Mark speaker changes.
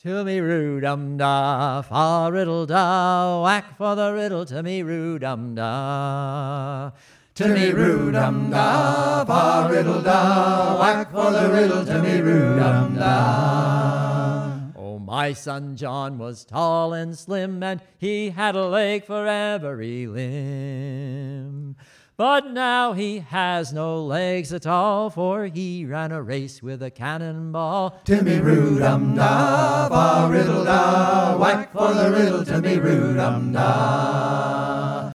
Speaker 1: To me roo-dum-da, fa-riddle-da, whack for the riddle, to me roo-dum-da. To me roo-dum-da, fa-riddle-da, whack for the riddle, to me roo-dum-da. Oh, my son John was tall and slim, and he had a leg for every limb. But now he has no legs at all, for he ran a race with a cannonball. Timmy roo-dum-da, fa-riddle-da, whack for the riddle, Timmy roo-dum-da.